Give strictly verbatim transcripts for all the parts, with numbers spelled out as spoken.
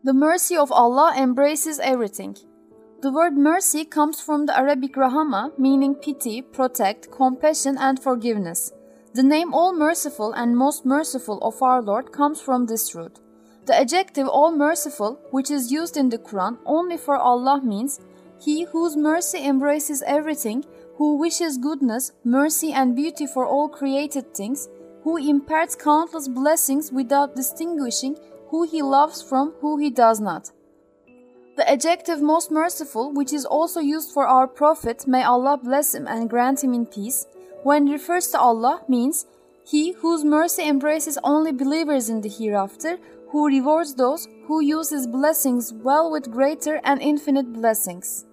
The mercy of Allah embraces everything. The word mercy comes from the Arabic rahama, meaning pity, protect, compassion, and forgiveness. The name All-Merciful and Most Merciful of our Lord comes from this root. The adjective All-Merciful, which is used in the Quran only for Allah, means He whose mercy embraces everything, who wishes goodness, mercy, and beauty for all created things, who imparts countless blessings without distinguishing who He loves from who He does not. The adjective Most Merciful, which is also used for our Prophet, may Allah bless him and grant him in peace, when refers to Allah, means He whose mercy embraces only believers in the hereafter, who rewards those who use His blessings well with greater and infinite blessings.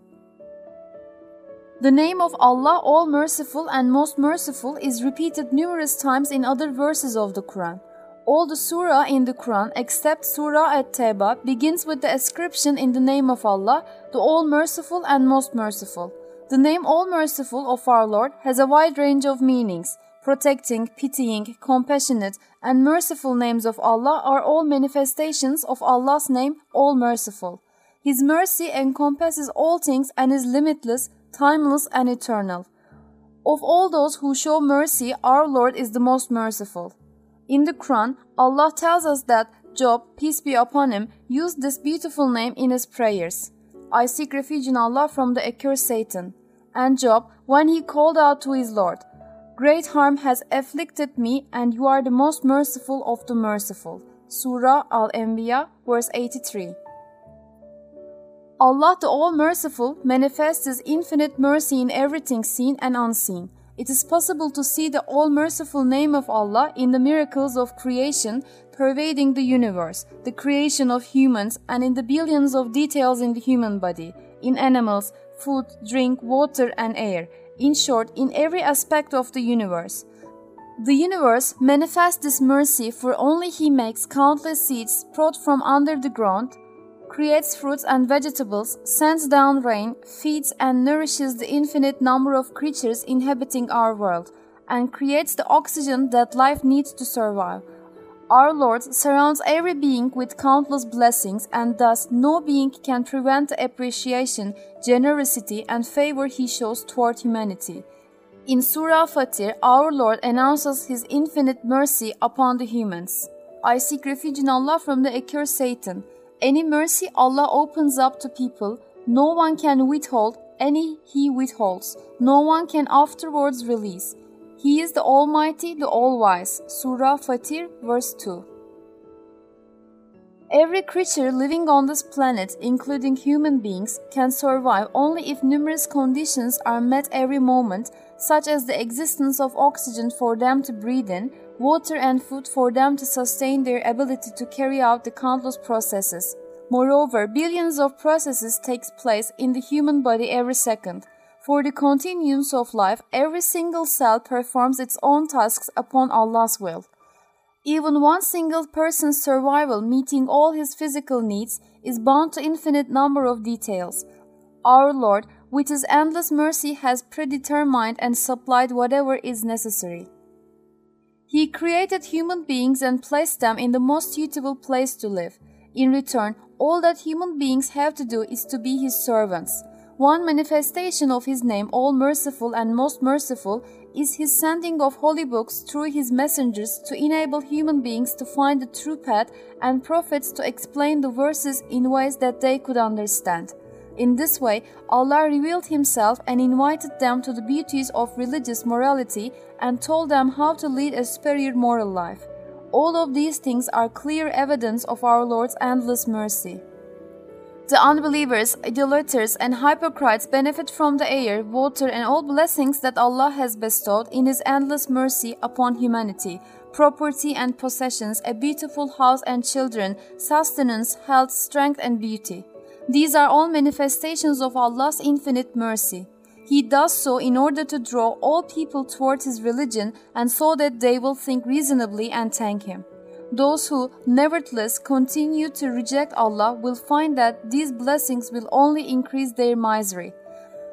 The name of Allah, All-Merciful and Most Merciful, is repeated numerous times in other verses of the Quran. All the surah in the Quran, except Surah At-Tawbah, begins with the ascription in the name of Allah, the All-Merciful and Most Merciful. The name All-Merciful of our Lord has a wide range of meanings. Protecting, pitying, compassionate, and merciful names of Allah are all manifestations of Allah's name, All-Merciful. His mercy encompasses all things and is limitless, timeless, and eternal. Of all those who show mercy, our Lord is the most merciful. In the Quran, Allah tells us that Job, peace be upon him, used this beautiful name in his prayers. I seek refuge in Allah from the accursed Satan. And Job, when he called out to his Lord, Great harm has afflicted me, and you are the most merciful of the merciful. Surah Al-Anbiya, verse eighty-three. Allah the All-Merciful manifests His infinite mercy in everything seen and unseen. It is possible to see the all-merciful name of Allah in the miracles of creation pervading the universe, the creation of humans, and in the billions of details in the human body, in animals, food, drink, water, and air. In short, in every aspect of the universe. The universe manifests this mercy, for only He makes countless seeds sprout from under the ground, creates fruits and vegetables, sends down rain, feeds and nourishes the infinite number of creatures inhabiting our world, and creates the oxygen that life needs to survive. Our Lord surrounds every being with countless blessings, and thus no being can prevent the appreciation, generosity, and favor He shows toward humanity. In Surah Fatir, our Lord announces His infinite mercy upon the humans. I seek refuge in Allah from the accursed Satan. Any mercy Allah opens up to people, no one can withhold, any He withholds, no one can afterwards release. He is the Almighty, the All-Wise. Surah Fatir, verse two. Every creature living on this planet, including human beings, can survive only if numerous conditions are met every moment, such as the existence of oxygen for them to breathe in, water and food for them to sustain their ability to carry out the countless processes. Moreover, billions of processes take place in the human body every second. For the continuance of life, every single cell performs its own tasks upon Allah's will. Even one single person's survival, meeting all his physical needs, is bound to infinite number of details. Our Lord, with His endless mercy, has predetermined and supplied whatever is necessary. He created human beings and placed them in the most suitable place to live. In return, all that human beings have to do is to be His servants. One manifestation of His name, All-Merciful and Most Merciful, is His sending of holy books through His messengers to enable human beings to find the true path and prophets to explain the verses in ways that they could understand. In this way, Allah revealed Himself and invited them to the beauties of religious morality and told them how to lead a superior moral life. All of these things are clear evidence of our Lord's endless mercy. The unbelievers, idolaters, and hypocrites benefit from the air, water, and all blessings that Allah has bestowed in His endless mercy upon humanity, property and possessions, a beautiful house and children, sustenance, health, strength, and beauty. These are all manifestations of Allah's infinite mercy. He does so in order to draw all people towards His religion and so that they will think reasonably and thank Him. Those who, nevertheless, continue to reject Allah will find that these blessings will only increase their misery.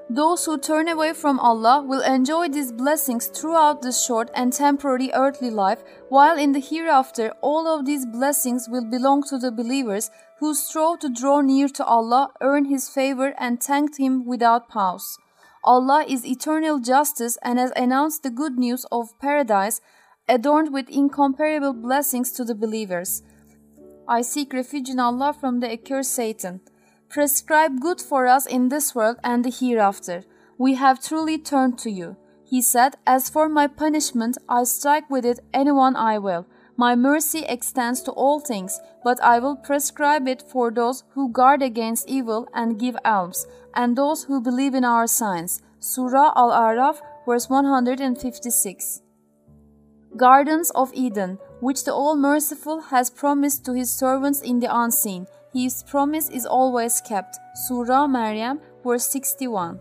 Those who turn away from Allah will enjoy these blessings throughout this short and temporary earthly life, while in the hereafter all of these blessings will belong to the believers who strove to draw near to Allah, earn His favor and thanked Him without pause. Allah is eternal justice and has announced the good news of paradise adorned with incomparable blessings to the believers. I seek refuge in Allah from the accursed Satan. Prescribe good for us in this world and the hereafter. We have truly turned to you. He said, As for my punishment, I strike with it anyone I will. My mercy extends to all things, but I will prescribe it for those who guard against evil and give alms, and those who believe in our signs. Surah Al-A'raf, verse one hundred fifty-six. Gardens of Eden, which the All-Merciful has promised to His servants in the unseen. His promise is always kept. Surah Maryam, verse sixty-one.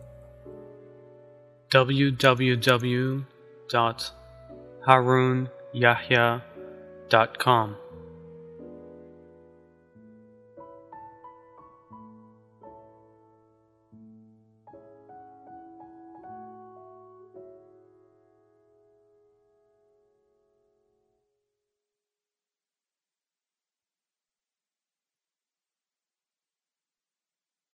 w w w dot harun yahya dot com